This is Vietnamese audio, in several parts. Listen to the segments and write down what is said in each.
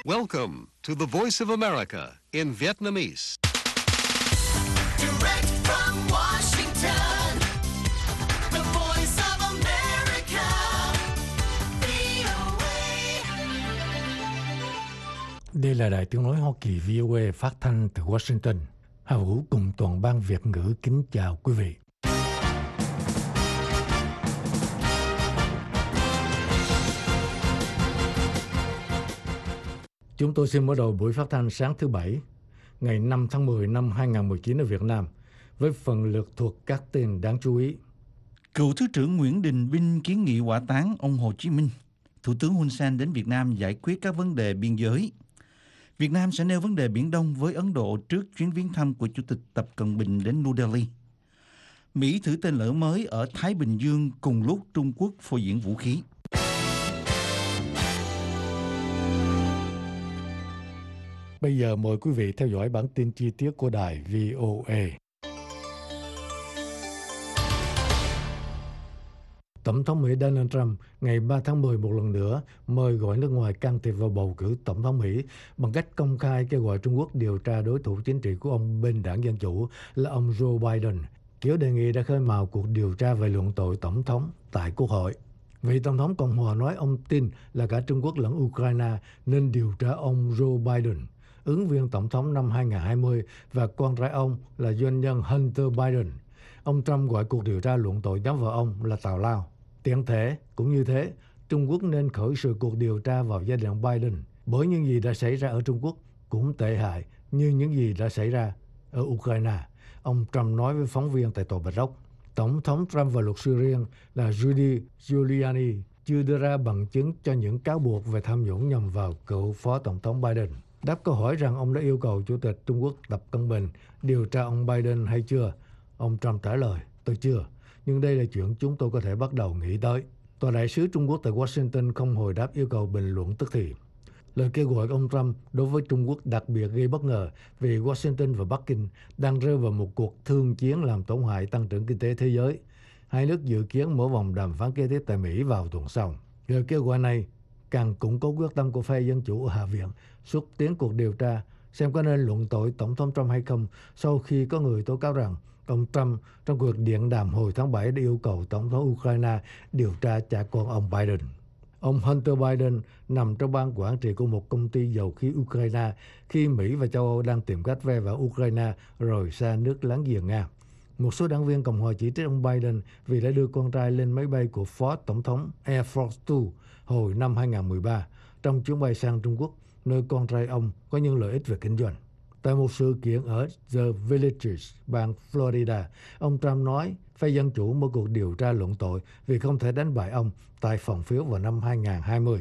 Welcome to the Voice of America in Vietnamese. Direct from Washington, the Voice of America, VOA. Đây là Đài Tiếng nói Hoa Kỳ VOA phát thanh từ Washington. Hà Vũ cùng toàn ban Việt ngữ kính chào quý vị. Chúng tôi xin mở đầu buổi phát thanh sáng thứ Bảy, ngày 5 tháng 10 năm 2019 ở Việt Nam, với phần lượt thuộc các tin đáng chú ý. Cựu Thứ trưởng Nguyễn Đình Vinh kiến nghị hỏa táng ông Hồ Chí Minh. Thủ tướng Hun Sen đến Việt Nam giải quyết các vấn đề biên giới. Việt Nam sẽ nêu vấn đề Biển Đông với Ấn Độ trước chuyến viếng thăm của Chủ tịch Tập Cận Bình đến New Delhi. Mỹ thử tên lửa mới ở Thái Bình Dương cùng lúc Trung Quốc phô diễn vũ khí. Bây giờ mời quý vị theo dõi bản tin chi tiết của đài VOA. Tổng thống Mỹ Donald Trump ngày 3 tháng 10 một lần nữa mời gọi nước ngoài can thiệp vào bầu cử tổng thống Mỹ bằng cách công khai kêu gọi Trung Quốc điều tra đối thủ chính trị của ông bên đảng Dân Chủ là ông Joe Biden. Kiểu đề nghị đã khơi mào cuộc điều tra về luận tội tổng thống tại Quốc hội. Vị Tổng thống Cộng hòa nói ông tin là cả Trung Quốc lẫn Ukraine nên điều tra ông Joe Biden, ứng viên tổng thống năm 2020 và con trai ông là doanh nhân Hunter Biden. Ông Trump gọi cuộc điều tra luận tội nhắm vào ông là tào lao. Tiện thể cũng như thế, Trung Quốc nên khởi sự cuộc điều tra vào gia đình Biden, bởi những gì đã xảy ra ở Trung Quốc cũng tệ hại như những gì đã xảy ra ở Ukraine. Ông Trump nói với phóng viên tại Tòa Bạch Ốc. Tổng thống Trump và luật sư riêng là Rudy Giuliani chưa đưa ra bằng chứng cho những cáo buộc về tham nhũng nhằm vào cựu Phó Tổng thống Biden. Đáp câu hỏi rằng ông đã yêu cầu Chủ tịch Trung Quốc Tập Cận Bình điều tra ông Biden hay chưa, ông Trump trả lời, tôi chưa, nhưng đây là chuyện chúng tôi có thể bắt đầu nghĩ tới. Tòa đại sứ Trung Quốc tại Washington không hồi đáp yêu cầu bình luận tức thì. Lời kêu gọi của ông Trump đối với Trung Quốc đặc biệt gây bất ngờ vì Washington và Bắc Kinh đang rơi vào một cuộc thương chiến làm tổn hại tăng trưởng kinh tế thế giới. Hai nước dự kiến mở vòng đàm phán kế tiếp tại Mỹ vào tuần sau. Lời kêu gọi này càng củng cố quyết tâm của phe Dân Chủ ở Hạ viện xúc tiến cuộc điều tra xem có nên luận tội Tổng thống Trump hay không sau khi có người tố cáo rằng ông Trump trong cuộc điện đàm hồi tháng 7 đã yêu cầu Tổng thống Ukraine điều tra cha con ông Biden. Ông Hunter Biden nằm trong ban quản trị của một công ty dầu khí Ukraine khi Mỹ và châu Âu đang tìm cách ve vào Ukraine rồi sang nước láng giềng Nga. Một số đảng viên Cộng hòa chỉ trích ông Biden vì đã đưa con trai lên máy bay của Phó Tổng thống Air Force Two hồi năm 2013 trong chuyến bay sang Trung Quốc, nơi con trai ông có những lợi ích về kinh doanh. Tại một sự kiện ở The Villages, bang Florida, ông Trump nói phe Dân Chủ mở cuộc điều tra luận tội vì không thể đánh bại ông tại phòng phiếu vào năm 2020.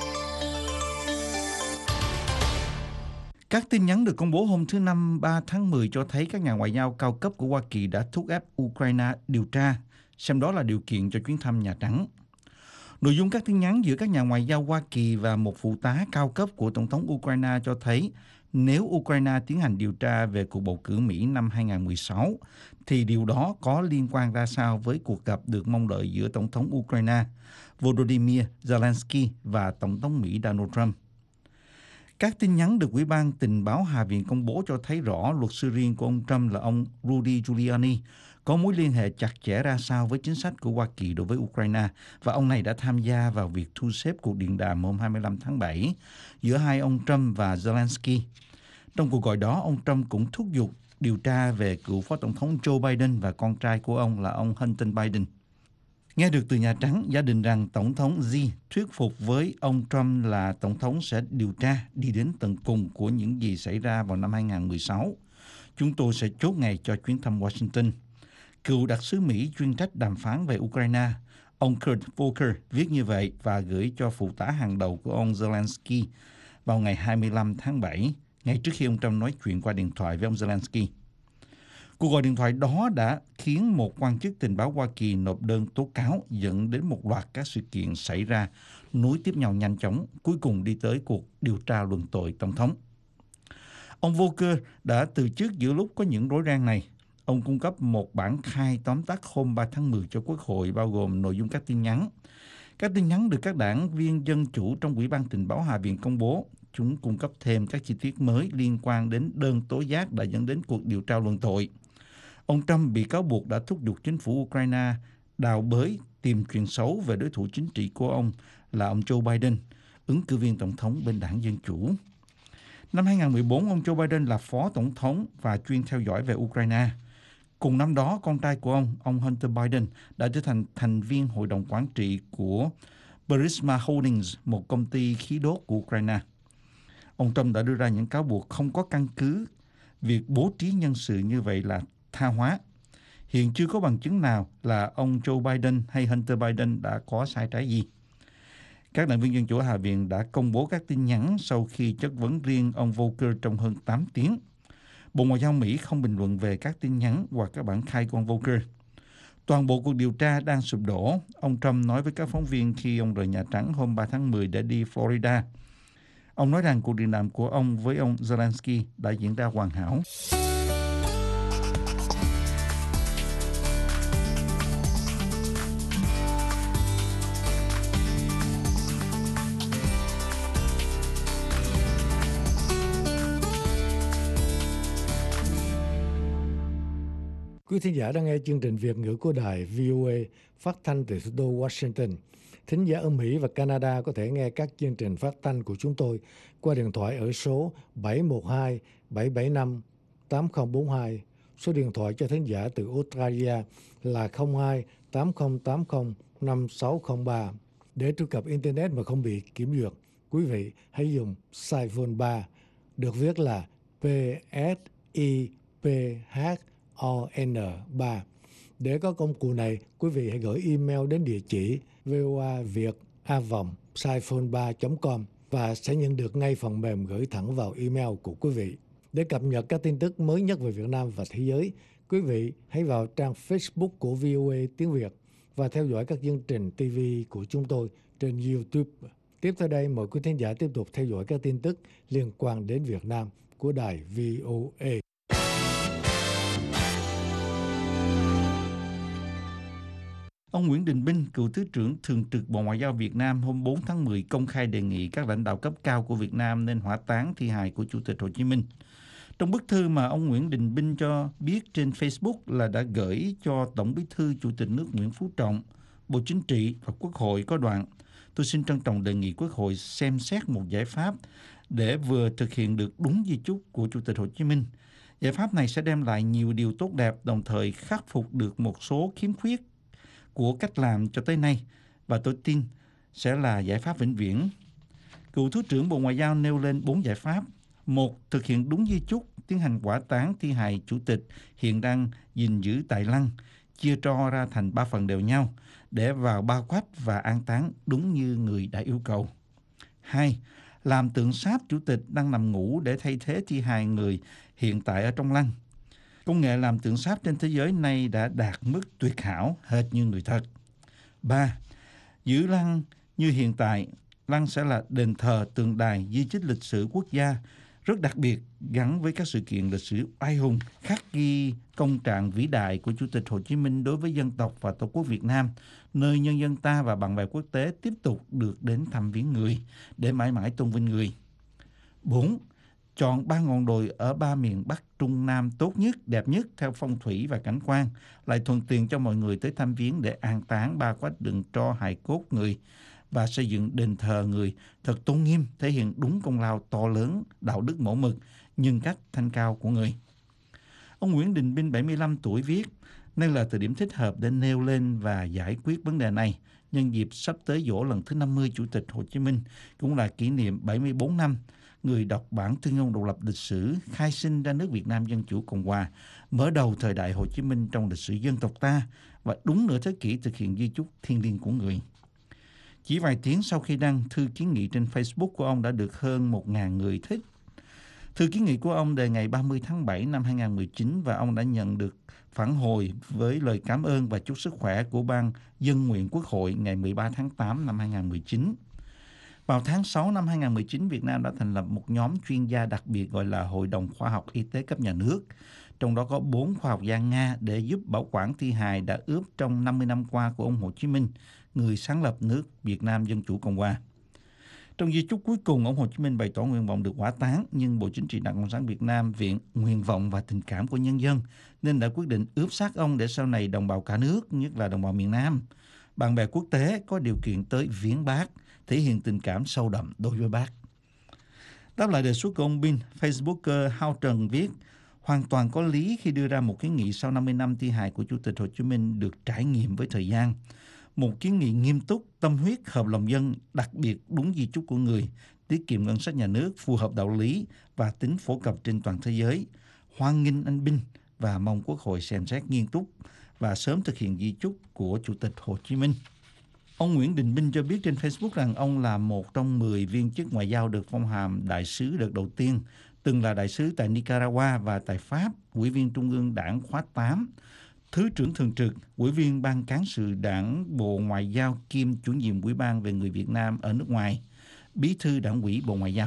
Các tin nhắn được công bố hôm thứ Năm 3 tháng 10 cho thấy các nhà ngoại giao cao cấp của Hoa Kỳ đã thúc ép Ukraine điều tra, xem đó là điều kiện cho chuyến thăm Nhà Trắng. Nội dung các tin nhắn giữa các nhà ngoại giao Hoa Kỳ và một phụ tá cao cấp của Tổng thống Ukraine cho thấy nếu Ukraine tiến hành điều tra về cuộc bầu cử Mỹ năm 2016, thì điều đó có liên quan ra sao với cuộc gặp được mong đợi giữa Tổng thống Ukraine Volodymyr Zelensky và Tổng thống Mỹ Donald Trump. Các tin nhắn được Ủy ban Tình báo Hạ viện công bố cho thấy rõ luật sư riêng của ông Trump là ông Rudy Giuliani có mối liên hệ chặt chẽ ra sao với chính sách của Hoa Kỳ đối với Ukraine, và ông này đã tham gia vào việc thu xếp cuộc điện đàm hôm 25 tháng 7 giữa hai ông Trump và Zelensky. Trong cuộc gọi đó, ông Trump cũng thúc giục điều tra về cựu Phó Tổng thống Joe Biden và con trai của ông là ông Hunter Biden. Nghe được từ Nhà Trắng giả định rằng Tổng thống Xi thuyết phục với ông Trump là Tổng thống sẽ điều tra đi đến tận cùng của những gì xảy ra vào năm 2016. Chúng tôi sẽ chốt ngày cho chuyến thăm Washington. Cựu đặc sứ Mỹ chuyên trách đàm phán về Ukraine, ông Kurt Volker viết như vậy và gửi cho phụ tá hàng đầu của ông Zelensky vào ngày 25 tháng 7, ngay trước khi ông Trump nói chuyện qua điện thoại với ông Zelensky. Cuộc gọi điện thoại đó đã khiến một quan chức tình báo Hoa Kỳ nộp đơn tố cáo, dẫn đến một loạt các sự kiện xảy ra nối tiếp nhau nhanh chóng, cuối cùng đi tới cuộc điều tra luận tội tổng thống. Ông Volker đã từ chức giữa lúc có những rối ren này. Ông cung cấp một bản khai tóm tắt hôm 3 tháng 10 cho Quốc hội bao gồm nội dung các tin nhắn. Các tin nhắn được các đảng viên Dân Chủ trong Ủy ban Tình báo Hạ viện công bố chúng cung cấp thêm các chi tiết mới liên quan đến đơn tố giác đã dẫn đến cuộc điều tra luận tội. Ông Trump bị cáo buộc đã thúc giục chính phủ Ukraine đào bới tìm chuyện xấu về đối thủ chính trị của ông là ông Joe Biden, ứng cử viên tổng thống bên đảng Dân Chủ. Năm 2014, ông Joe Biden là phó tổng thống và chuyên theo dõi về Ukraine. Cùng năm đó, con trai của ông Hunter Biden, đã trở thành thành viên hội đồng quản trị của Burisma Holdings, một công ty khí đốt của Ukraine. Ông Trump đã đưa ra những cáo buộc không có căn cứ. Việc bố trí nhân sự như vậy là tha hóa. Hiện chưa có bằng chứng nào là ông Joe Biden hay Hunter Biden đã có sai trái gì. Các đảng viên Dân Chủ Hạ viện đã công bố các tin nhắn sau khi chất vấn riêng ông Volker trong hơn 8 tiếng. Bộ Ngoại giao Mỹ không bình luận về các tin nhắn hoặc các bản khai của ông Volker. Toàn bộ cuộc điều tra đang sụp đổ, ông Trump nói với các phóng viên khi ông rời Nhà Trắng hôm 3 tháng 10 để đi Florida. Ông nói rằng cuộc điện đàm của ông với ông Zelensky đã diễn ra hoàn hảo. Quý thính giả đang nghe chương trình Việt ngữ của đài VOA phát thanh từ thủ đô Washington. Thính giả ở Mỹ và Canada có thể nghe các chương trình phát thanh của chúng tôi qua điện thoại ở số 712-775-8042. Số điện thoại cho thính giả từ Australia là 02-8080-5603. Để truy cập Internet mà không bị kiểm duyệt, quý vị hãy dùng Saiphone 3, được viết là PSIPHON3. Để có công cụ này, quý vị hãy gửi email đến địa chỉ voaviet@saiphone3.com và sẽ nhận được ngay phần mềm gửi thẳng vào email của quý vị. Để cập nhật các tin tức mới nhất về Việt Nam và thế giới, quý vị hãy vào trang Facebook của VOA Tiếng Việt và theo dõi các chương trình TV của chúng tôi trên YouTube. Tiếp theo đây, mời quý thính giả tiếp tục theo dõi các tin tức liên quan đến Việt Nam của đài VOA. Ông Nguyễn Đình Binh, cựu Thứ trưởng Thường trực Bộ Ngoại giao Việt Nam hôm 4 tháng 10 công khai đề nghị các lãnh đạo cấp cao của Việt Nam nên hỏa táng thi hài của Chủ tịch Hồ Chí Minh. Trong bức thư mà ông Nguyễn Đình Binh cho biết trên Facebook là đã gửi cho Tổng Bí thư Chủ tịch nước Nguyễn Phú Trọng, Bộ Chính trị và Quốc hội có đoạn: tôi xin trân trọng đề nghị Quốc hội xem xét một giải pháp để vừa thực hiện được đúng di chúc của Chủ tịch Hồ Chí Minh. Giải pháp này sẽ đem lại nhiều điều tốt đẹp, đồng thời khắc phục được một số khiếm khuyết của cách làm cho tới nay, và tôi tin sẽ là giải pháp vĩnh viễn. Cựu Thứ trưởng Bộ Ngoại giao nêu lên 4 giải pháp. 1. Thực hiện đúng di chúc, tiến hành hỏa táng thi hài Chủ tịch hiện đang gìn giữ tại Lăng, chia tro ra thành 3 phần đều nhau, để vào bao quách và an táng đúng như người đã yêu cầu. 2. Làm tượng sáp Chủ tịch đang nằm ngủ để thay thế thi hài người hiện tại ở trong Lăng. Công nghệ làm tượng sáp trên thế giới nay đã đạt mức tuyệt hảo, hệt như người thật. 3. Giữ Lăng như hiện tại, Lăng sẽ là đền thờ, tượng đài, di tích lịch sử quốc gia rất đặc biệt, gắn với các sự kiện lịch sử oai hùng, khắc ghi công trạng vĩ đại của Chủ tịch Hồ Chí Minh đối với dân tộc và Tổ quốc Việt Nam, nơi nhân dân ta và bạn bè quốc tế tiếp tục được đến thăm viếng người, để mãi mãi tôn vinh người. 4. Chọn 3 ngọn đồi ở 3 miền Bắc, Trung, Nam tốt nhất, đẹp nhất theo phong thủy và cảnh quan, lại thuận tiện cho mọi người tới thăm viếng để an táng ba quách đựng tro hài cốt người, và xây dựng đền thờ người thật tôn nghiêm, thể hiện đúng công lao to lớn, đạo đức mẫu mực, nhân cách thanh cao của người. Ông Nguyễn Đình Binh, 75 tuổi viết, nay là thời điểm thích hợp để nêu lên và giải quyết vấn đề này, nhân dịp sắp tới giỗ lần thứ 50 Chủ tịch Hồ Chí Minh, cũng là kỷ niệm 74 năm người đọc bản tuyên ngôn độc lập lịch sử khai sinh ra nước Việt Nam Dân Chủ Cộng Hòa, mở đầu thời đại Hồ Chí Minh trong lịch sử dân tộc ta, và đúng nửa thế kỷ thực hiện di chúc thiêng liêng của người. Chỉ vài tiếng sau khi đăng, thư kiến nghị trên Facebook của ông đã được hơn 1.000 người thích. Thư kiến nghị của ông đề ngày 30 tháng 7 năm 2019 và ông đã nhận được phản hồi với lời cảm ơn và chúc sức khỏe của Ban Dân nguyện Quốc hội ngày 13 tháng 8 năm 2019. Vào tháng 6 năm 2019, Việt Nam đã thành lập một nhóm chuyên gia đặc biệt gọi là Hội đồng Khoa học Y tế cấp nhà nước. Trong đó có 4 khoa học gia Nga để giúp bảo quản thi hài đã ướp trong 50 năm qua của ông Hồ Chí Minh, người sáng lập nước Việt Nam Dân Chủ Cộng Hòa. Trong di chúc cuối cùng, ông Hồ Chí Minh bày tỏ nguyện vọng được hỏa táng, nhưng Bộ Chính trị Đảng Cộng sản Việt Nam viện nguyện vọng và tình cảm của nhân dân nên đã quyết định ướp xác ông để sau này đồng bào cả nước, nhất là đồng bào miền Nam, bạn bè quốc tế có điều kiện tới viếng bác, thể hiện tình cảm sâu đậm đối với bác. Đáp lại đề xuất của ông Bin, Facebooker Hao Trần viết, hoàn toàn có lý khi đưa ra một kiến nghị sau 50 năm thi hài của Chủ tịch Hồ Chí Minh được trải nghiệm với thời gian. Một kiến nghị nghiêm túc, tâm huyết, hợp lòng dân, đặc biệt đúng di chúc của người, tiết kiệm ngân sách nhà nước, phù hợp đạo lý và tính phổ cập trên toàn thế giới. Hoan nghênh anh Bin và mong Quốc hội xem xét nghiêm túc và sớm thực hiện di chúc của Chủ tịch Hồ Chí Minh. Ông Nguyễn Đình Binh cho biết trên Facebook rằng ông là một trong 10 viên chức ngoại giao được phong hàm đại sứ đợt đầu tiên, từng là đại sứ tại Nicaragua và tại Pháp, ủy viên Trung ương Đảng khóa 8, Thứ trưởng Thường trực, Ủy viên Ban Cán sự Đảng Bộ Ngoại giao kiêm chủ nhiệm Ủy ban về người Việt Nam ở nước ngoài, Bí thư Đảng ủy Bộ Ngoại giao.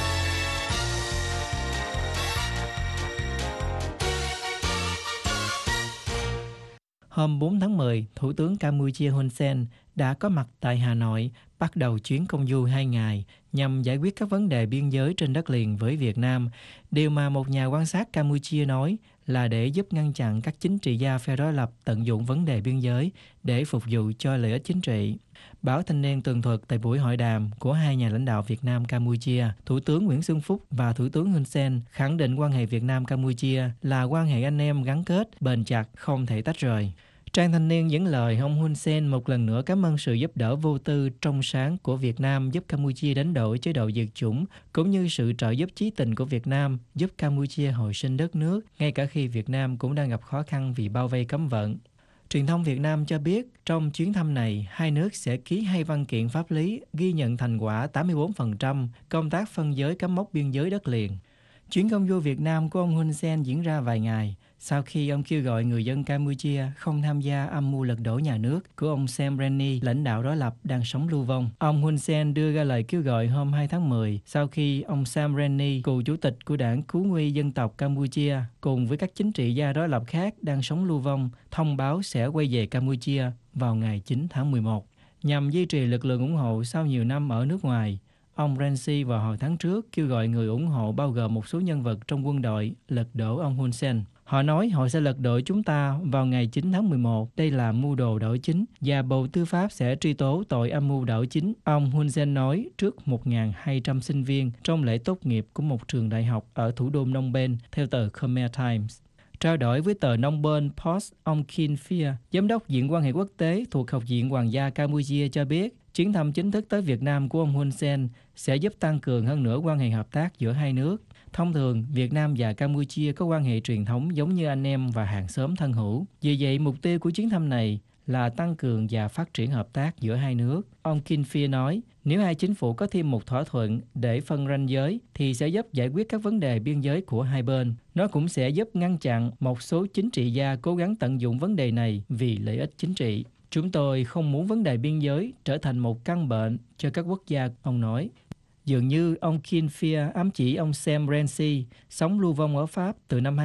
Hôm 4 tháng 10, Thủ tướng Campuchia Hun Sen đã có mặt tại Hà Nội, bắt đầu chuyến công du 2 ngày nhằm giải quyết các vấn đề biên giới trên đất liền với Việt Nam. Điều mà một nhà quan sát Campuchia nói là để giúp ngăn chặn các chính trị gia phe đối lập tận dụng vấn đề biên giới để phục vụ cho lợi ích chính trị. Báo Thanh niên tường thuật tại buổi hội đàm của hai nhà lãnh đạo Việt Nam-Campuchia, Thủ tướng Nguyễn Xuân Phúc và Thủ tướng Hun Sen khẳng định quan hệ Việt Nam-Campuchia là quan hệ anh em gắn kết, bền chặt, không thể tách rời. Trang Thanh niên dẫn lời ông Hun Sen một lần nữa cảm ơn sự giúp đỡ vô tư, trong sáng của Việt Nam giúp Campuchia đánh đổi chế độ diệt chủng, cũng như sự trợ giúp chí tình của Việt Nam giúp Campuchia hồi sinh đất nước, ngay cả khi Việt Nam cũng đang gặp khó khăn vì bao vây cấm vận. Truyền thông Việt Nam cho biết trong chuyến thăm này, hai nước sẽ ký 2 văn kiện pháp lý ghi nhận thành quả 84% công tác phân giới cắm mốc biên giới đất liền. Chuyến công du Việt Nam của ông Hun Sen diễn ra vài ngày sau khi ông kêu gọi người dân Campuchia không tham gia âm mưu lật đổ nhà nước của ông Sam Rainsy, lãnh đạo đối lập đang sống lưu vong. Ông Hun Sen đưa ra lời kêu gọi hôm 2 tháng 10 sau khi ông Sam Rainsy, cựu chủ tịch của đảng Cứu nguy dân tộc Campuchia, cùng với các chính trị gia đối lập khác đang sống lưu vong, thông báo sẽ quay về Campuchia vào ngày 9 tháng 11. Nhằm duy trì lực lượng ủng hộ sau nhiều năm ở nước ngoài, ông Rainsy vào hồi tháng trước kêu gọi người ủng hộ bao gồm một số nhân vật trong quân đội lật đổ ông Hun Sen. Họ nói họ sẽ lật đổ chúng ta vào ngày 9 tháng 11. Đây là mưu đồ đảo chính và Bộ Tư pháp sẽ truy tố tội âm mưu đảo chính. Ông Hun Sen nói trước 1.200 sinh viên trong lễ tốt nghiệp của một trường đại học ở thủ đô Phnom Penh, theo tờ Khmer Times. Trao đổi với tờ Phnom Penh Post, ông Kin Phia, giám đốc Viện quan hệ quốc tế thuộc Học viện Hoàng gia Campuchia cho biết, chuyến thăm chính thức tới Việt Nam của ông Hun Sen sẽ giúp tăng cường hơn nữa quan hệ hợp tác giữa hai nước. Thông thường, Việt Nam và Campuchia có quan hệ truyền thống giống như anh em và hàng xóm thân hữu. Vì vậy, mục tiêu của chuyến thăm này là tăng cường và phát triển hợp tác giữa hai nước. Ông Kin Phia nói, nếu hai chính phủ có thêm một thỏa thuận để phân ranh giới thì sẽ giúp giải quyết các vấn đề biên giới của hai bên. Nó cũng sẽ giúp ngăn chặn một số chính trị gia cố gắng tận dụng vấn đề này vì lợi ích chính trị. Chúng tôi không muốn vấn đề biên giới trở thành một căn bệnh cho các quốc gia, ông nói. Dường như ông Kin Phia ám chỉ ông Sam Rainsy, sống lưu vong ở Pháp từ năm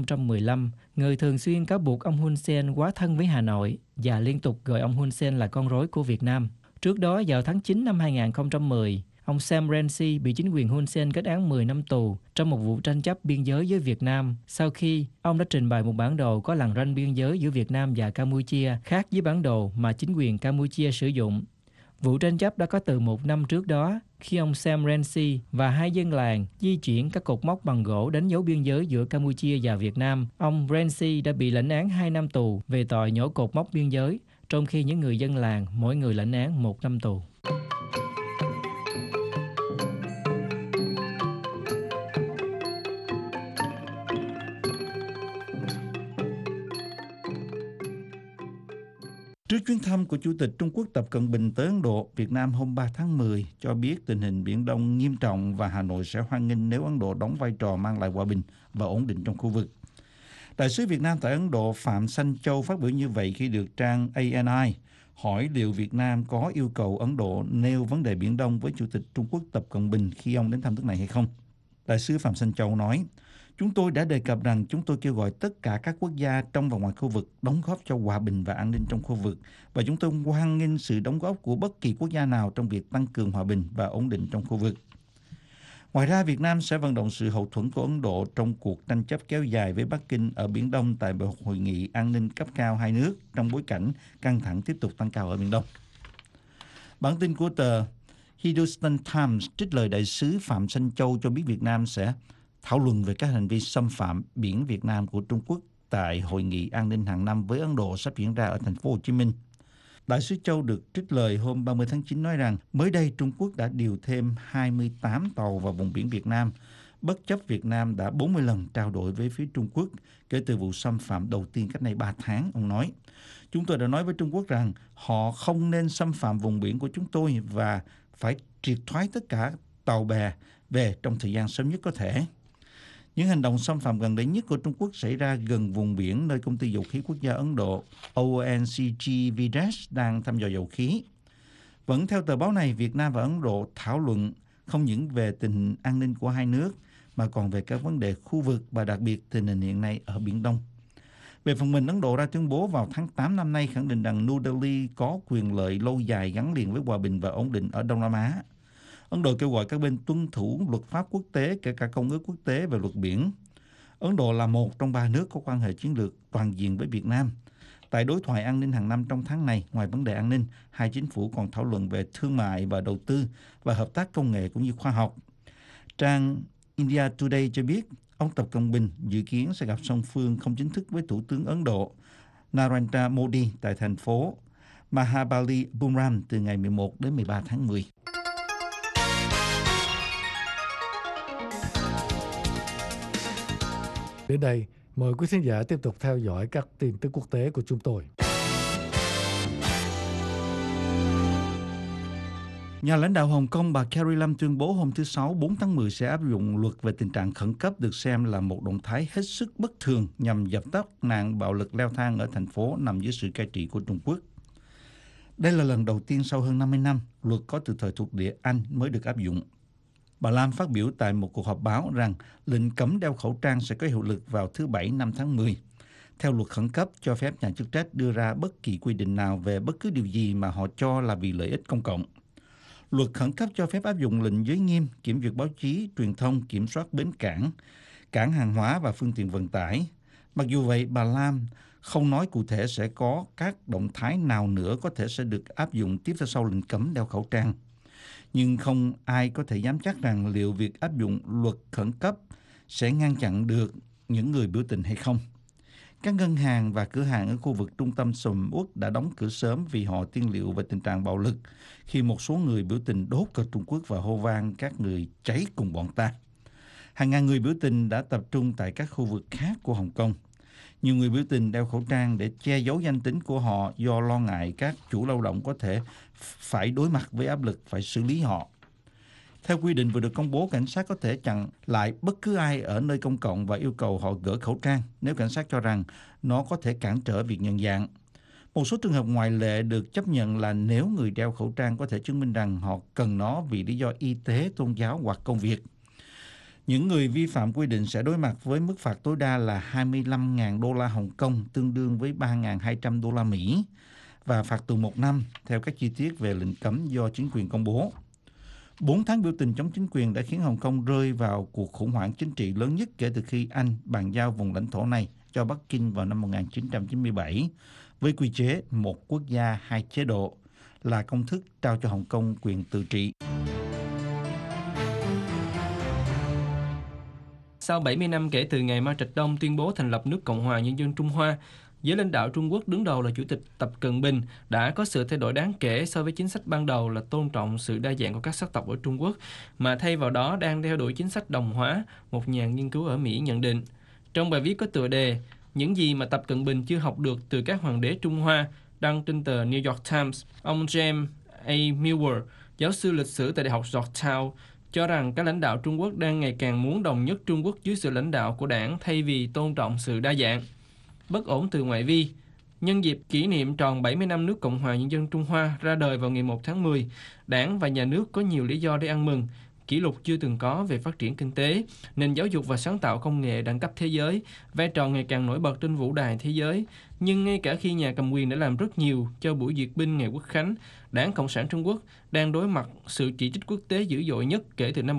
2015, người thường xuyên cáo buộc ông Hun Sen quá thân với Hà Nội và liên tục gọi ông Hun Sen là con rối của Việt Nam. Trước đó, vào tháng 9 năm 2010, ông Sam Rainsy bị chính quyền Hun Sen kết án 10 năm tù trong một vụ tranh chấp biên giới với Việt Nam sau khi ông đã trình bày một bản đồ có lằn ranh biên giới giữa Việt Nam và Campuchia khác với bản đồ mà chính quyền Campuchia sử dụng. Vụ tranh chấp đã có từ 1 năm trước đó khi ông Sam Rainsy và hai dân làng di chuyển các cột mốc bằng gỗ đánh dấu biên giới giữa Campuchia và Việt Nam. Ông Rainsy đã bị lãnh án 2 năm tù về tội nhổ cột mốc biên giới, trong khi những người dân làng mỗi người lãnh án 1 năm tù. Trước chuyến thăm của Chủ tịch Trung Quốc Tập Cận Bình tới Ấn Độ, Việt Nam hôm 3 tháng 10 cho biết tình hình Biển Đông nghiêm trọng và Hà Nội sẽ hoan nghênh nếu Ấn Độ đóng vai trò mang lại hòa bình và ổn định trong khu vực. Đại sứ Việt Nam tại Ấn Độ Phạm Sanh Châu phát biểu như vậy khi được trang ANI hỏi liệu Việt Nam có yêu cầu Ấn Độ nêu vấn đề Biển Đông với Chủ tịch Trung Quốc Tập Cận Bình khi ông đến thăm nước này hay không. Đại sứ Phạm Sanh Châu nói, chúng tôi đã đề cập rằng chúng tôi kêu gọi tất cả các quốc gia trong và ngoài khu vực đóng góp cho hòa bình và an ninh trong khu vực, và chúng tôi hoan nghênh sự đóng góp của bất kỳ quốc gia nào trong việc tăng cường hòa bình và ổn định trong khu vực. Ngoài ra, Việt Nam sẽ vận động sự hậu thuẫn của Ấn Độ trong cuộc tranh chấp kéo dài với Bắc Kinh ở Biển Đông tại hội nghị an ninh cấp cao hai nước trong bối cảnh căng thẳng tiếp tục tăng cao ở Biển Đông. Bản tin của tờ Hindustan Times trích lời đại sứ Phạm Sanh Châu cho biết Việt Nam sẽ thảo luận về các hành vi xâm phạm biển Việt Nam của Trung Quốc tại hội nghị an ninh hàng năm với Ấn Độ sắp diễn ra ở thành phố Hồ Chí Minh. Đại sứ Châu được trích lời hôm 30 tháng 9 nói rằng mới đây Trung Quốc đã điều thêm 28 tàu vào vùng biển Việt Nam, bất chấp Việt Nam đã 40 lần trao đổi với phía Trung Quốc kể từ vụ xâm phạm đầu tiên cách đây 3 tháng. Ông nói, chúng tôi đã nói với Trung Quốc rằng họ không nên xâm phạm vùng biển của chúng tôi và phải triệt thoái tất cả tàu bè về trong thời gian sớm nhất có thể. Những hành động xâm phạm gần đây nhất của Trung Quốc xảy ra gần vùng biển nơi công ty dầu khí quốc gia Ấn Độ ONGC Videsh đang thăm dò dầu khí. Vẫn theo tờ báo này, Việt Nam và Ấn Độ thảo luận không những về tình hình an ninh của hai nước mà còn về các vấn đề khu vực và đặc biệt tình hình hiện nay ở Biển Đông. Về phần mình, Ấn Độ ra tuyên bố vào tháng 8 năm nay khẳng định rằng New Delhi có quyền lợi lâu dài gắn liền với hòa bình và ổn định ở Đông Nam Á. Ấn Độ kêu gọi các bên tuân thủ luật pháp quốc tế, kể cả Công ước quốc tế về luật biển. Ấn Độ là một trong 3 nước có quan hệ chiến lược toàn diện với Việt Nam. Tại đối thoại an ninh hàng năm trong tháng này, ngoài vấn đề an ninh, hai chính phủ còn thảo luận về thương mại và đầu tư và hợp tác công nghệ cũng như khoa học. Trang India Today cho biết, ông Tập Cận Bình dự kiến sẽ gặp song phương không chính thức với Thủ tướng Ấn Độ Narendra Modi tại thành phố Mahabalipuram từ ngày 11 đến 13 tháng 10. Đến đây, mời quý khán giả tiếp tục theo dõi các tin tức quốc tế của chúng tôi. Nhà lãnh đạo Hồng Kông bà Carrie Lam tuyên bố hôm thứ Sáu 4 tháng 10 sẽ áp dụng luật về tình trạng khẩn cấp được xem là một động thái hết sức bất thường nhằm dập tắt nạn bạo lực leo thang ở thành phố nằm dưới sự cai trị của Trung Quốc. Đây là lần đầu tiên sau hơn 50 năm, luật có từ thời thuộc địa Anh mới được áp dụng. Bà Lam phát biểu tại một cuộc họp báo rằng lệnh cấm đeo khẩu trang sẽ có hiệu lực vào thứ Bảy 5 tháng 10. Theo luật khẩn cấp cho phép nhà chức trách đưa ra bất kỳ quy định nào về bất cứ điều gì mà họ cho là vì lợi ích công cộng. Luật khẩn cấp cho phép áp dụng lệnh giới nghiêm, kiểm duyệt báo chí, truyền thông, kiểm soát bến cảng, cảng hàng hóa và phương tiện vận tải. Mặc dù vậy, bà Lam không nói cụ thể sẽ có các động thái nào nữa có thể sẽ được áp dụng tiếp theo sau lệnh cấm đeo khẩu trang. Nhưng không ai có thể dám chắc rằng liệu việc áp dụng luật khẩn cấp sẽ ngăn chặn được những người biểu tình hay không. Các ngân hàng và cửa hàng ở khu vực trung tâm sầm uất đã đóng cửa sớm vì họ tiên liệu về tình trạng bạo lực khi một số người biểu tình đốt cờ Trung Quốc và hô vang các người cháy cùng bọn ta. Hàng ngàn người biểu tình đã tập trung tại các khu vực khác của Hồng Kông. Nhiều người biểu tình đeo khẩu trang để che giấu danh tính của họ do lo ngại các chủ lao động có thể phải đối mặt với áp lực phải xử lý họ. Theo quy định vừa được công bố, cảnh sát có thể chặn lại bất cứ ai ở nơi công cộng và yêu cầu họ gỡ khẩu trang nếu cảnh sát cho rằng nó có thể cản trở việc nhận dạng. Một số trường hợp ngoại lệ được chấp nhận là nếu người đeo khẩu trang có thể chứng minh rằng họ cần nó vì lý do y tế, tôn giáo hoặc công việc. Những người vi phạm quy định sẽ đối mặt với mức phạt tối đa là 25.000 đô la Hồng Kông, tương đương với 3.200 đô la Mỹ, và phạt tù 1 năm, theo các chi tiết về lệnh cấm do chính quyền công bố. 4 tháng biểu tình chống chính quyền đã khiến Hồng Kông rơi vào cuộc khủng hoảng chính trị lớn nhất kể từ khi Anh bàn giao vùng lãnh thổ này cho Bắc Kinh vào năm 1997, với quy chế một quốc gia hai chế độ, là công thức trao cho Hồng Kông quyền tự trị. Sau 70 năm kể từ ngày Mao Trạch Đông tuyên bố thành lập nước Cộng hòa Nhân dân Trung Hoa, giới lãnh đạo Trung Quốc đứng đầu là Chủ tịch Tập Cận Bình đã có sự thay đổi đáng kể so với chính sách ban đầu là tôn trọng sự đa dạng của các sắc tộc ở Trung Quốc, mà thay vào đó đang theo đuổi chính sách đồng hóa, một nhà nghiên cứu ở Mỹ nhận định. Trong bài viết có tựa đề "Những gì mà Tập Cận Bình chưa học được từ các hoàng đế Trung Hoa", đăng trên tờ New York Times, ông James A. Miller, giáo sư lịch sử tại Đại học Georgetown, cho rằng các lãnh đạo Trung Quốc đang ngày càng muốn đồng nhất Trung Quốc dưới sự lãnh đạo của đảng thay vì tôn trọng sự đa dạng. Bất ổn từ ngoại vi. Nhân dịp kỷ niệm tròn 70 năm nước Cộng hòa Nhân dân Trung Hoa ra đời vào ngày 1 tháng 10, đảng và nhà nước có nhiều lý do để ăn mừng, kỷ lục chưa từng có về phát triển kinh tế, nền giáo dục và sáng tạo công nghệ đẳng cấp thế giới, vai trò ngày càng nổi bật trên vũ đài thế giới. Nhưng ngay cả khi nhà cầm quyền đã làm rất nhiều cho buổi duyệt binh ngày Quốc khánh, Đảng Cộng sản Trung Quốc đang đối mặt sự chỉ trích quốc tế dữ dội nhất kể từ năm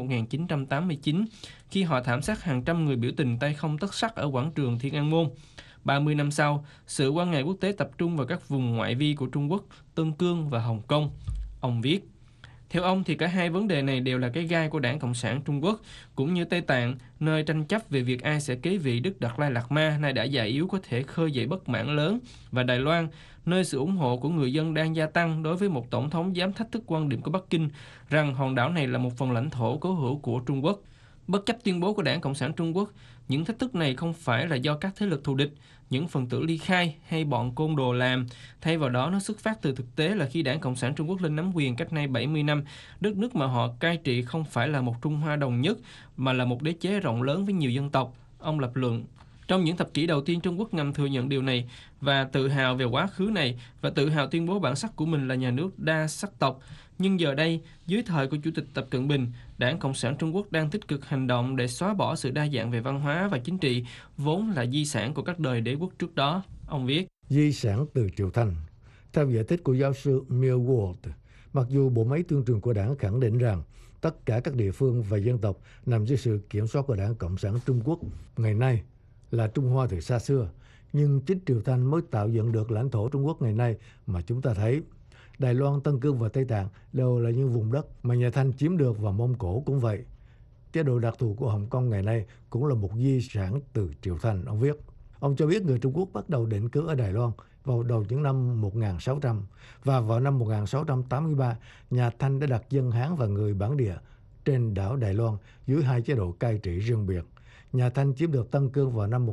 1989, khi họ thảm sát hàng trăm người biểu tình tay không tất sắt ở quảng trường Thiên An Môn. 30 năm sau, sự quan ngại quốc tế tập trung vào các vùng ngoại vi của Trung Quốc, Tân Cương và Hồng Kông. Ông viết, theo ông thì cả hai vấn đề này đều là cái gai của Đảng Cộng sản Trung Quốc, cũng như Tây Tạng, nơi tranh chấp về việc ai sẽ kế vị Đức Đạt Lai Lạt Ma nay đã già yếu có thể khơi dậy bất mãn lớn, và Đài Loan, nơi sự ủng hộ của người dân đang gia tăng đối với một tổng thống dám thách thức quan điểm của Bắc Kinh rằng hòn đảo này là một phần lãnh thổ cố hữu của Trung Quốc. Bất chấp tuyên bố của Đảng Cộng sản Trung Quốc, những thách thức này không phải là do các thế lực thù địch, những phần tử ly khai hay bọn côn đồ làm. Thay vào đó, nó xuất phát từ thực tế là khi Đảng Cộng sản Trung Quốc lên nắm quyền cách nay 70 năm, đất nước mà họ cai trị không phải là một Trung Hoa đồng nhất, mà là một đế chế rộng lớn với nhiều dân tộc. Ông lập luận. Trong những thập kỷ đầu tiên, Trung Quốc ngầm thừa nhận điều này và tự hào về quá khứ này và tự hào tuyên bố bản sắc của mình là nhà nước đa sắc tộc. Nhưng giờ đây, dưới thời của Chủ tịch Tập Cận Bình, Đảng Cộng sản Trung Quốc đang tích cực hành động để xóa bỏ sự đa dạng về văn hóa và chính trị, vốn là di sản của các đời đế quốc trước đó. Ông viết, Di sản từ Triều Thanh. Theo giải thích của giáo sư Millward, mặc dù bộ máy tuyên truyền của đảng khẳng định rằng tất cả các địa phương và dân tộc nằm dưới sự kiểm soát của Đảng Cộng sản Trung Quốc ngày nay là Trung Hoa từ xa xưa, nhưng chính Triều Thanh mới tạo dựng được lãnh thổ Trung Quốc ngày nay mà chúng ta thấy. Đài Loan, Tân Cương và Tây Tạng đều là những vùng đất mà nhà Thanh chiếm được, và Mông Cổ cũng vậy. Chế độ đặc thù của Hồng Kông ngày nay cũng là một di sản từ Triều Thanh, ông viết. Ông cho biết người Trung Quốc bắt đầu định cư ở Đài Loan vào đầu những năm 1600, và vào năm 1683, nhà Thanh đã đặt dân Hán và người bản địa trên đảo Đài Loan dưới hai chế độ cai trị riêng biệt. Nhà Thanh chiếm được Tân Cương vào năm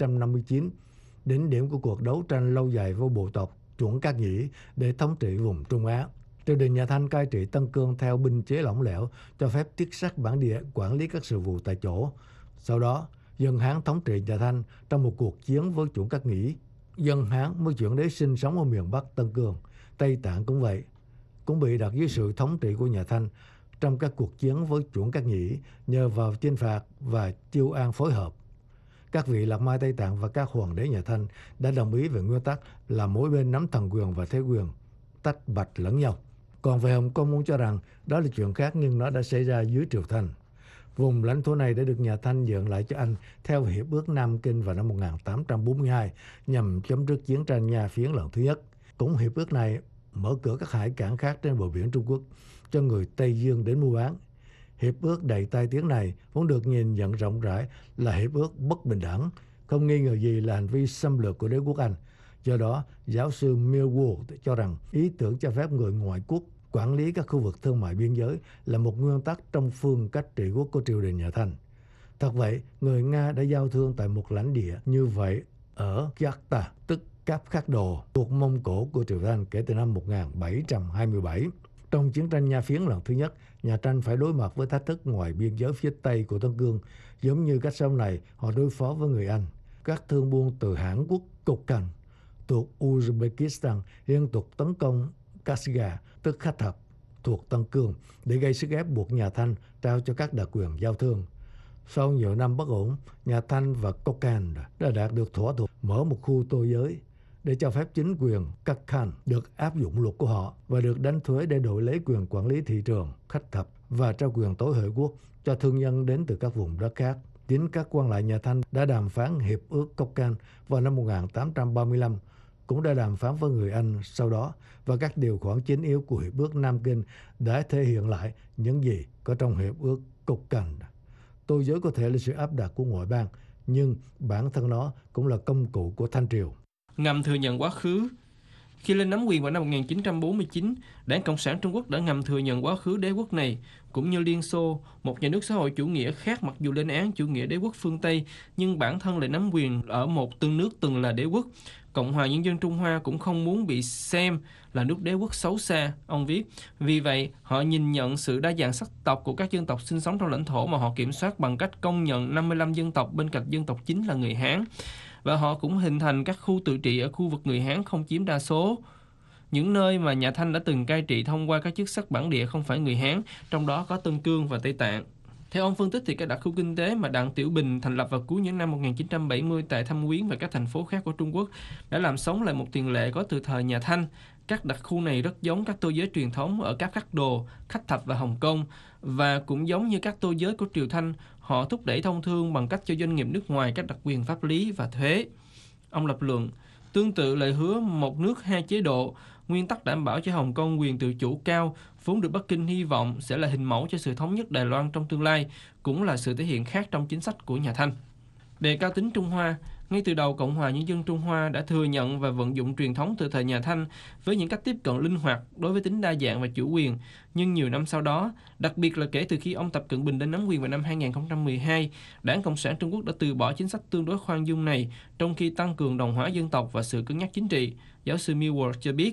1759, đỉnh điểm của cuộc đấu tranh lâu dài với bộ tộc Chuẩn Các Nhĩ để thống trị vùng Trung Á. Triều đình nhà Thanh cai trị Tân Cương theo binh chế lỏng lẻo, cho phép chức sắc bản địa quản lý các sự vụ tại chỗ. Sau đó, dân Hán thống trị nhà Thanh trong một cuộc chiến với Chuẩn Các Nhĩ. Dân Hán mới chuyển đến sinh sống ở miền Bắc Tân Cương. Tây Tạng cũng vậy, cũng bị đặt dưới sự thống trị của nhà Thanh trong các cuộc chiến với Chuẩn Các Nhĩ nhờ vào chinh phạt và chiêu an phối hợp. Các vị Lạc Ma Tây Tạng và các hoàng đế nhà Thanh đã đồng ý về nguyên tắc là mỗi bên nắm thần quyền và thế quyền, tách bạch lẫn nhau. Còn về Hồng Kông muốn cho rằng đó là chuyện khác, nhưng nó đã xảy ra dưới Triều Thanh. Vùng lãnh thổ này đã được nhà Thanh nhượng lại cho Anh theo Hiệp ước Nam Kinh vào năm 1842 nhằm chấm dứt chiến tranh Nha Phiến lần thứ nhất. Cũng hiệp ước này mở cửa các hải cảng khác trên bờ biển Trung Quốc cho người Tây Dương đến mua bán. Hiệp ước đầy tai tiếng này vốn được nhìn nhận rộng rãi là hiệp ước bất bình đẳng, không nghi ngờ gì là hành vi xâm lược của đế quốc Anh. Do đó, giáo sư Millward cho rằng ý tưởng cho phép người ngoại quốc quản lý các khu vực thương mại biên giới là một nguyên tắc trong phương cách trị quốc của triều đình nhà Thanh. Thật vậy, người Nga đã giao thương tại một lãnh địa như vậy ở Yatta, tức Cáp Khắc Đồ, thuộc Mông Cổ của Triều Thanh kể từ năm 1727. Trong chiến tranh Nha Phiến lần thứ nhất, nhà Thanh phải đối mặt với thách thức ngoài biên giới phía Tây của Tân Cương, giống như cách sau này họ đối phó với người Anh. Các thương buôn từ Hàn Quốc, Kokand thuộc Uzbekistan liên tục tấn công Kashgar, tức Khách Thập, thuộc Tân Cương, để gây sức ép buộc nhà Thanh trao cho các đặc quyền giao thương. Sau nhiều năm bất ổn, nhà Thanh và Kokand đã đạt được thỏa thuận mở một khu tô giới để cho phép chính quyền Kakhan được áp dụng luật của họ và được đánh thuế để đổi lấy quyền quản lý thị trường, Khách Thập và trao quyền tối huệ quốc cho thương nhân đến từ các vùng đất khác. Chính các quan lại nhà Thanh đã đàm phán hiệp ước Kokand vào năm 1835, cũng đã đàm phán với người Anh sau đó, và các điều khoản chính yếu của hiệp ước Nam Kinh đã thể hiện lại những gì có trong hiệp ước Kokand. Tô giới có thể là sự áp đặt của ngoại bang, nhưng bản thân nó cũng là công cụ của Thanh Triều. Ngầm thừa nhận quá khứ. Khi lên nắm quyền vào năm 1949, Đảng Cộng sản Trung Quốc đã ngầm thừa nhận quá khứ đế quốc này, cũng như Liên Xô, một nhà nước xã hội chủ nghĩa khác mặc dù lên án chủ nghĩa đế quốc phương Tây, nhưng bản thân lại nắm quyền ở một nước từng là đế quốc. Cộng hòa Nhân dân Trung Hoa cũng không muốn bị xem là nước đế quốc xấu xa, ông viết. Vì vậy, họ nhìn nhận sự đa dạng sắc tộc của các dân tộc sinh sống trong lãnh thổ mà họ kiểm soát bằng cách công nhận 55 dân tộc bên cạnh dân tộc chính là người Hán. Và họ cũng hình thành các khu tự trị ở khu vực người Hán không chiếm đa số. những nơi mà nhà Thanh đã từng cai trị thông qua các chức sắc bản địa không phải người Hán, trong đó có Tân Cương và Tây Tạng. Theo ông phân tích thì các đặc khu kinh tế mà Đặng Tiểu Bình thành lập vào cuối những năm 1970 tại Thâm Quyến và các thành phố khác của Trung Quốc đã làm sống lại một tiền lệ có từ thời nhà Thanh. Các đặc khu này rất giống các tô giới truyền thống ở các Khắc Đồ, Khách Thập và Hồng Kông, và cũng giống như các tô giới của Triều Thanh, họ thúc đẩy thông thương bằng cách cho doanh nghiệp nước ngoài các đặc quyền pháp lý và thuế. Ông lập luận, tương tự lời hứa một nước hai chế độ, nguyên tắc đảm bảo cho Hồng Kông quyền tự chủ cao, vốn được Bắc Kinh hy vọng sẽ là hình mẫu cho sự thống nhất Đài Loan trong tương lai, cũng là sự thể hiện khác trong chính sách của nhà Thanh. Đề cao tính Trung Hoa, ngay từ đầu Cộng hòa Nhân dân Trung Hoa đã thừa nhận và vận dụng truyền thống từ thời nhà Thanh với những cách tiếp cận linh hoạt đối với tính đa dạng và chủ quyền. Nhưng nhiều năm sau đó, đặc biệt là kể từ khi ông Tập Cận Bình đến nắm quyền vào năm 2012, Đảng Cộng sản Trung Quốc đã từ bỏ chính sách tương đối khoan dung này, trong khi tăng cường đồng hóa dân tộc và sự cứng nhắc chính trị, giáo sư Millward cho biết.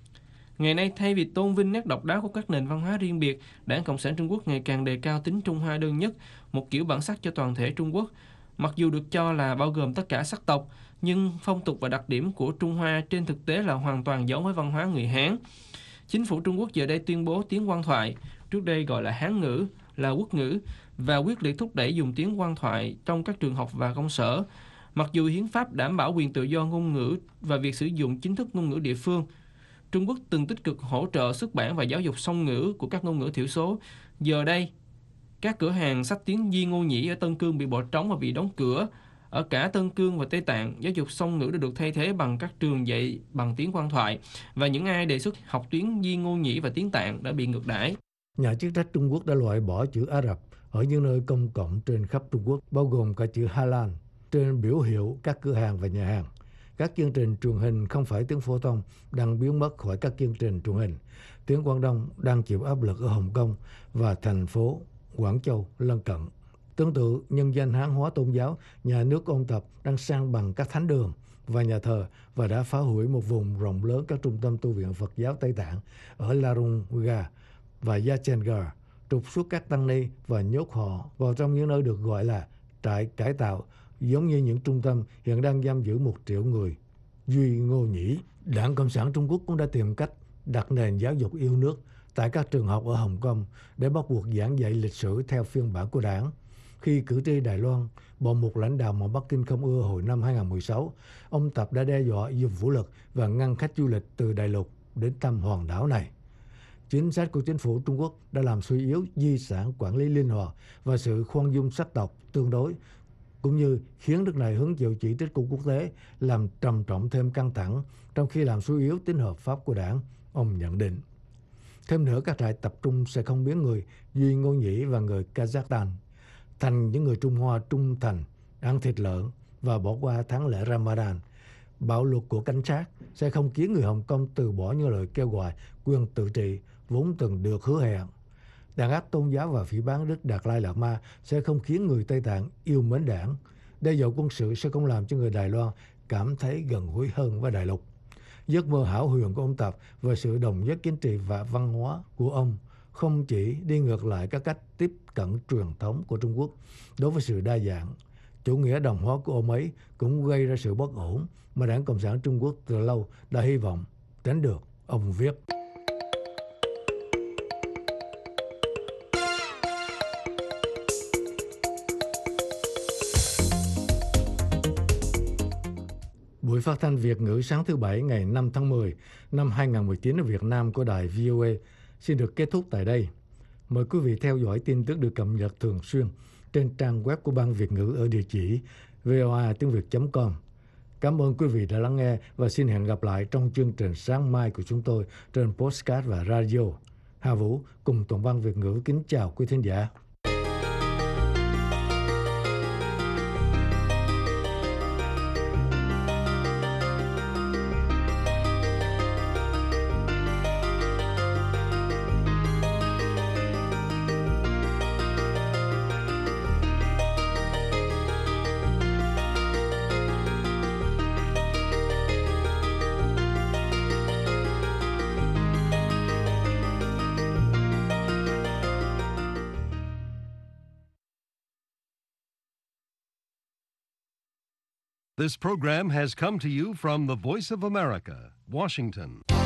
Ngày nay, thay vì tôn vinh nét độc đáo của các nền văn hóa riêng biệt, Đảng Cộng sản Trung Quốc ngày càng đề cao tính Trung Hoa đơn nhất, một kiểu bản sắc cho toàn thể Trung Quốc. Mặc dù được cho là bao gồm tất cả sắc tộc, nhưng phong tục và đặc điểm của Trung Hoa trên thực tế là hoàn toàn giống với văn hóa người Hán. Chính phủ Trung Quốc giờ đây tuyên bố tiếng Quan thoại, trước đây gọi là Hán ngữ, là quốc ngữ, và quyết liệt thúc đẩy dùng tiếng Quan thoại trong các trường học và công sở. Mặc dù hiến pháp đảm bảo quyền tự do ngôn ngữ và việc sử dụng chính thức ngôn ngữ địa phương, Trung Quốc từng tích cực hỗ trợ xuất bản và giáo dục song ngữ của các ngôn ngữ thiểu số. Giờ đây, các cửa hàng sách tiếng Di Ngô Nhĩ ở Tân Cương bị bỏ trống và bị đóng cửa. Ở cả Tân Cương và Tây Tạng, giáo dục song ngữ đã được thay thế bằng các trường dạy bằng tiếng Quan thoại, và những ai đề xuất học tiếng Di Ngô Nhĩ và tiếng Tạng đã bị ngược đãi. Nhà chức trách Trung Quốc đã loại bỏ chữ Ả Rập ở những nơi công cộng trên khắp Trung Quốc, bao gồm cả chữ Hà Lan trên biểu hiệu các cửa hàng và nhà hàng. Các chương trình truyền hình không phải tiếng phổ thông đang biến mất khỏi các chương trình truyền hình. Tiếng Quảng Đông đang chịu áp lực ở Hồng Kông và thành phố Quảng Châu lân cận. Tương tự, nhân danh Hán hóa tôn giáo, nhà nước ông Tập đang san bằng các thánh đường và nhà thờ và đã phá hủy một vùng rộng lớn các trung tâm tu viện Phật giáo Tây Tạng ở Larunga và Yachengar, trục xuất các tăng ni và nhốt họ vào trong những nơi được gọi là trại cải tạo, giống như những trung tâm hiện đang giam giữ 1 triệu người. Duy Ngô Nhĩ, Đảng Cộng sản Trung Quốc cũng đã tìm cách đặt nền giáo dục yêu nước tại các trường học ở Hồng Kông để bắt buộc giảng dạy lịch sử theo phiên bản của đảng. Khi cử tri Đài Loan bầu một lãnh đạo mà Bắc Kinh không ưa hồi năm 2016, ông Tập đã đe dọa dùng vũ lực và ngăn khách du lịch từ đại lục đến thăm hòn đảo này. Chính sách của chính phủ Trung Quốc đã làm suy yếu di sản quản lý linh hoạt và sự khoan dung sắc tộc tương đối, cũng như khiến nước này hứng chịu chỉ trích của quốc tế, làm trầm trọng thêm căng thẳng trong khi làm suy yếu tính hợp pháp của đảng, ông nhận định. Thêm nữa, các trại tập trung sẽ không biến người Duy Ngô Nhĩ và người Kazakhstan thành những người Trung Hoa trung thành, ăn thịt lợn và bỏ qua tháng lễ Ramadan. Bạo luật của cảnh sát sẽ không khiến người Hồng Kông từ bỏ những lời kêu gọi quyền tự trị vốn từng được hứa hẹn. Đàn áp tôn giáo và phỉ báng Đức Đạt Lai Lạt Ma sẽ không khiến người Tây Tạng yêu mến đảng. Đe dọa quân sự sẽ không làm cho người Đài Loan cảm thấy gần gũi hơn với đại lục. Giấc mơ hão huyền của ông Tập và sự đồng nhất chính trị và văn hóa của ông không chỉ đi ngược lại các cách tiếp cận truyền thống của Trung Quốc đối với sự đa dạng. Chủ nghĩa đồng hóa của ông ấy cũng gây ra sự bất ổn mà Đảng Cộng sản Trung Quốc từ lâu đã hy vọng tránh được, ông viết. Buổi phát thanh Việt ngữ sáng thứ Bảy ngày 5 tháng 10 năm 2019 ở Việt Nam của đài VOA xin được kết thúc tại đây. Mời quý vị theo dõi tin tức được cập nhật thường xuyên trên trang web của Ban Việt ngữ ở địa chỉ voa.tiếng.việt.com. Cảm ơn quý vị đã lắng nghe và xin hẹn gặp lại trong chương trình sáng mai của chúng tôi trên podcast và radio. Hà Vũ cùng toàn ban Việt ngữ kính chào quý thính giả. This program has come to you from the Voice of America, Washington.